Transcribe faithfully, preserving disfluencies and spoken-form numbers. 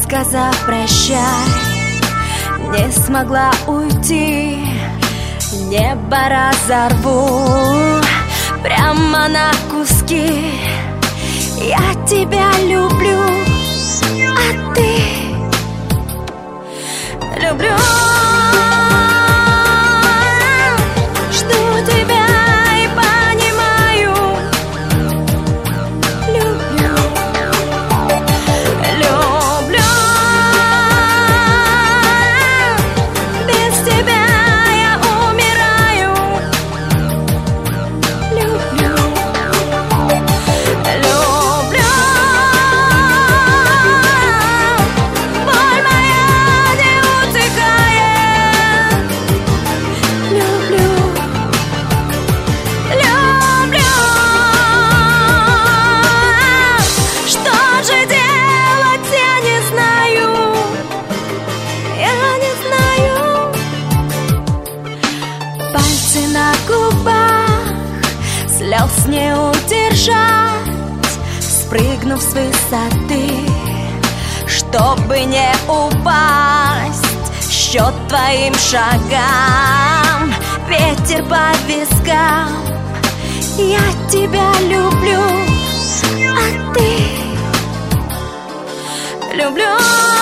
сказав прощай, не смогла уйти. Небо разорву прямо на куски. Я тебя люблю, а ты люблю. Жду тебя и понимаю. Люблю, люблю. Без тебя я умираю. Люблю, люблю. Боль моя не утихает. Люблю, люблю. Что же делать, я не знаю. Я не знаю. Пальцы на губах, слез не удержать. Спрыгнув с высоты, чтобы не упасть. Счет твоим шагам, ветер по вискам. Я тебя люблю, а ты люблю.